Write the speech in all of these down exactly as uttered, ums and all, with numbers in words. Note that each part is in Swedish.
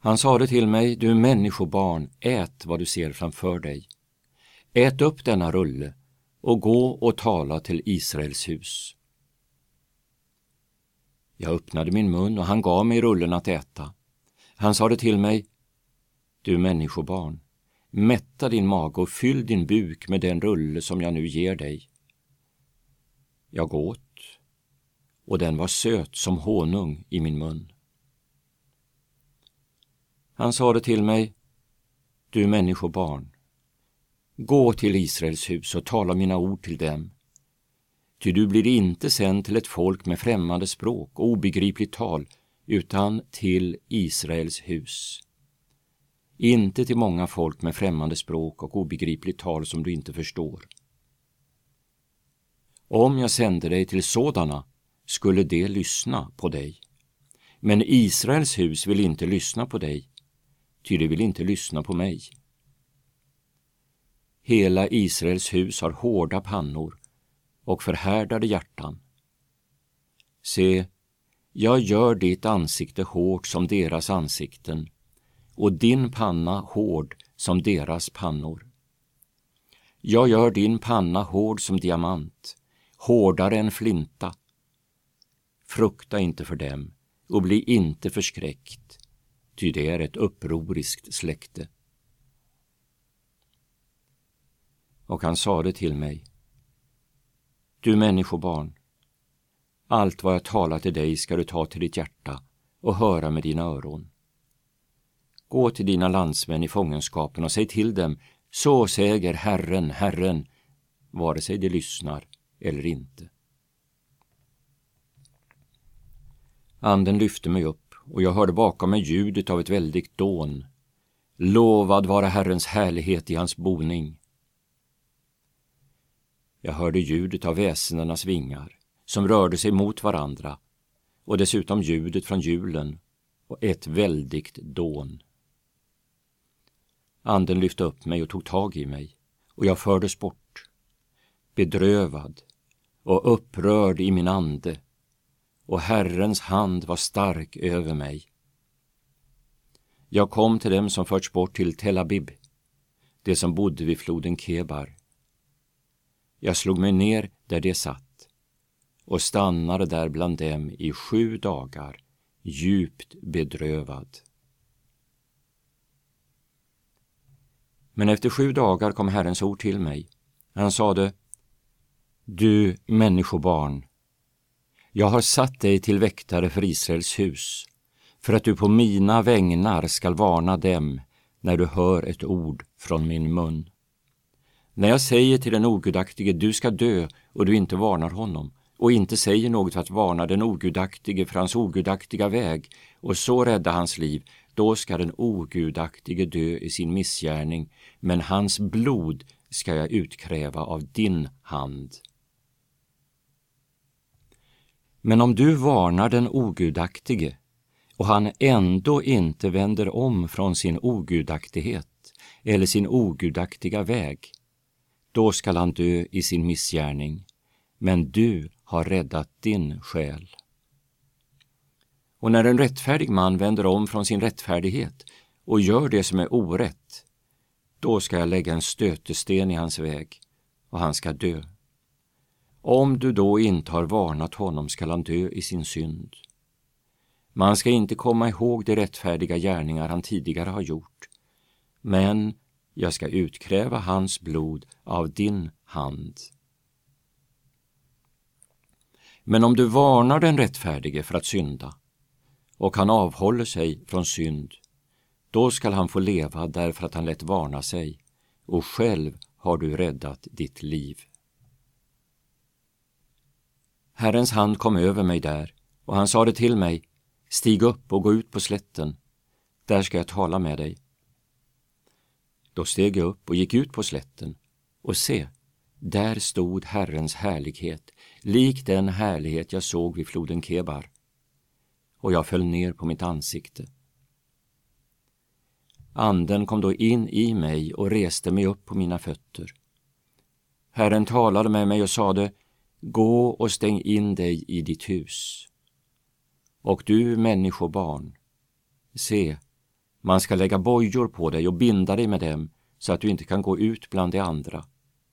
Han sade till mig, du människobarn, ät vad du ser framför dig. Ät upp denna rulle och gå och tala till Israels hus. Jag öppnade min mun och han gav mig rullen att äta. Han sade till mig, du människobarn, mätta din mage och fyll din buk med den rulle som jag nu ger dig. Jag åt, och den var söt som honung i min mun. Han sade till mig, du människobarn, gå till Israels hus och tala mina ord till dem. Ty du blir inte sänd till ett folk med främmande språk och obegripligt tal, utan till Israels hus. Inte till många folk med främmande språk och obegripligt tal som du inte förstår. Om jag sände dig till sådana, skulle de lyssna på dig. Men Israels hus vill inte lyssna på dig, ty de vill inte lyssna på mig. Hela Israels hus har hårda pannor och förhärdade hjärtan. Se, jag gör ditt ansikte hårt som deras ansikten, och din panna hård som deras pannor. Jag gör din panna hård som diamant, hårdare än flinta. Frukta inte för dem och bli inte förskräckt, ty det är ett upproriskt släkte. Och han sade till mig, du människobarn, allt vad jag talar till dig ska du ta till ditt hjärta och höra med dina öron. Gå till dina landsmän i fångenskapen och säg till dem, så säger Herren, Herren, vare sig de lyssnar eller inte. Anden lyfte mig upp och jag hörde bakom mig ljudet av ett väldigt dån. Lovad vara Herrens härlighet i hans boning. Jag hörde ljudet av väsenenas vingar som rörde sig mot varandra och dessutom ljudet från hjulen och ett väldigt dån. Anden lyfte upp mig och tog tag i mig och jag fördes bort, bedrövad och upprörd i min ande, och Herrens hand var stark över mig. Jag kom till dem som förts bort till Tel Abib, det som bodde vid floden Kebar. Jag slog mig ner där de satt och stannade där bland dem i sju dagar, djupt bedrövad. Men efter sju dagar kom Herrens ord till mig. Han sade, du människobarn, jag har satt dig till väktare för Israels hus, för att du på mina vägnar skall varna dem när du hör ett ord från min mun. När jag säger till den ogudaktige, du ska dö, och du inte varnar honom, och inte säger något för att varna den ogudaktige för hans ogudaktiga väg, och så rädda hans liv, då ska den ogudaktige dö i sin missgärning, men hans blod ska jag utkräva av din hand. Men om du varnar den ogudaktige, och han ändå inte vänder om från sin ogudaktighet eller sin ogudaktiga väg, då skall han dö i sin missgärning, men du har räddat din själ. Och när en rättfärdig man vänder om från sin rättfärdighet och gör det som är orätt, då ska jag lägga en stötesten i hans väg, och han ska dö. Om du då inte har varnat honom skall han dö i sin synd. Man ska inte komma ihåg de rättfärdiga gärningar han tidigare har gjort, men jag ska utkräva hans blod av din hand. Men om du varnar den rättfärdige för att synda, och han avhåller sig från synd, då skall han få leva därför att han lät varna sig, och själv har du räddat ditt liv. Herrens hand kom över mig där, och han sade till mig, stig upp och gå ut på slätten, där ska jag tala med dig. Då steg jag upp och gick ut på slätten, och se, där stod Herrens härlighet, lik den härlighet jag såg vid floden Kebar, och jag föll ner på mitt ansikte. Anden kom då in i mig och reste mig upp på mina fötter. Herren talade med mig och sade, gå och stäng in dig i ditt hus. Och du människobarn, se, Man ska lägga bojor på dig och binda dig med dem så att du inte kan gå ut bland de andra.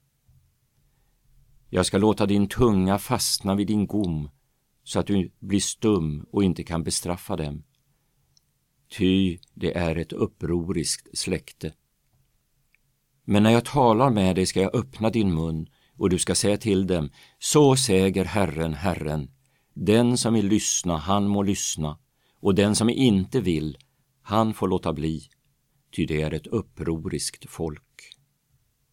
Jag ska låta din tunga fastna vid din gom så att du blir stum och inte kan bestraffa dem. Ty det är ett upproriskt släkte. Men när jag talar med dig ska jag öppna din mun och du ska säga till dem, så säger Herren, Herren, den som vill lyssna, han må lyssna, och den som inte vill, han får låta bli, ty det är ett upproriskt folk.